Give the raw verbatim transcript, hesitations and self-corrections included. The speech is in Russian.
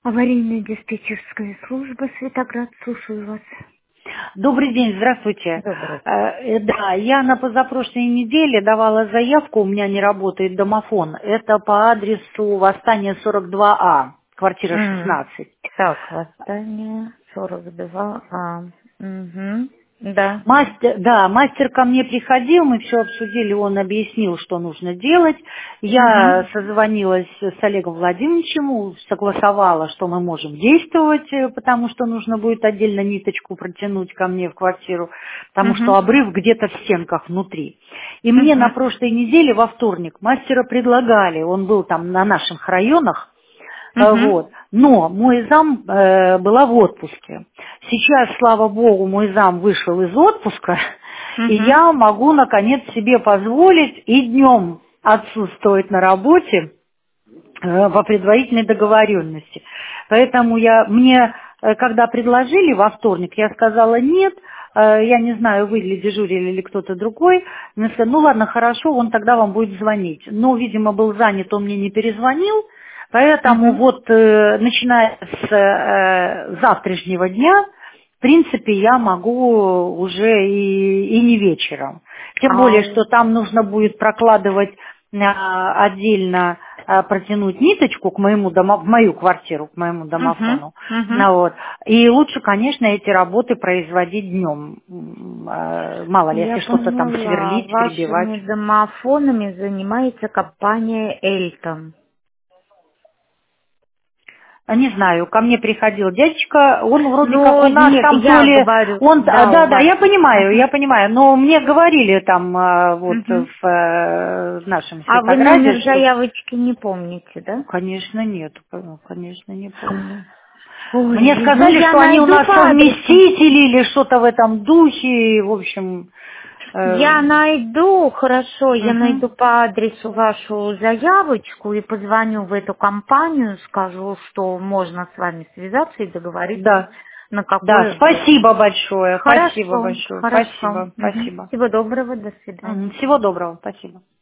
Аварийная диспетчерская служба, Светоград, слушаю вас. Добрый день, здравствуйте. Добрый. Э, э, Да, я на позапрошлой неделе давала заявку, у меня не работает домофон. Это по адресу Восстания сорок два А, квартира М, шестнадцать. Так, восстание сорок два А. Угу. Да. Мастер, да, мастер ко мне приходил, мы все обсудили, он объяснил, что нужно делать. Угу. Я созвонилась с Олегом Владимировичем, согласовала, что мы можем действовать, э, потому что нужно будет отдельно ниточку протянуть ко мне в квартиру, потому что Угу. обрыв где-то в стенках внутри. И мне на Угу. прошлой неделе, во вторник, мастера предлагали, он был там на наших районах, Э, Угу. Вот. Но мой зам э, была в отпуске. Сейчас, слава богу, мой зам вышел из отпуска, и Угу. я могу, наконец, себе позволить и днем отсутствовать на работе э, по предварительной договоренности. Поэтому я, мне, э, когда предложили во вторник, я сказала нет, э, я не знаю, вы ли дежурили или кто-то другой. Мне сказали, ну ладно, хорошо, он тогда вам будет звонить. Но, видимо, был занят, он мне не перезвонил, поэтому Угу. вот э, начиная с э, завтрашнего дня, в принципе, я могу уже и, и не вечером. Тем А, более, что там нужно будет прокладывать а, отдельно а, протянуть ниточку к моему домо, в мою квартиру, к моему угу. домофону. Угу. Ну, вот. И лучше, конечно, эти работы производить днем. М, а, Мало ли, Я если что-то там поняла. сверлить, перебивать. Вашими домофонами занимается компания Эльтон. А, Не знаю, ко мне приходил дядечка, он вроде как Ну, у нас нет, там то я ли, говорю, он, а, да, у да, да, вас. я понимаю, Угу. я понимаю, но мне говорили там а, вот Угу. в э, нашем А вы Светограде, номер что, заявочки не помните, ну, да? конечно, нет, ну, конечно, не помню. Мне Ой, ну сказали, я что они у найду нас по адресу. совместители или что-то в этом духе, и, в общем, э, Я найду, хорошо, я мгм. найду по адресу вашу заявочку и позвоню в эту компанию, скажу, что можно с вами связаться и договориться Да, на да, какое время. спасибо большое, спасибо Хорошо, большое, хорошо. спасибо, Мгм. спасибо. Всего доброго, до Мгм. свидания. Всего доброго, спасибо.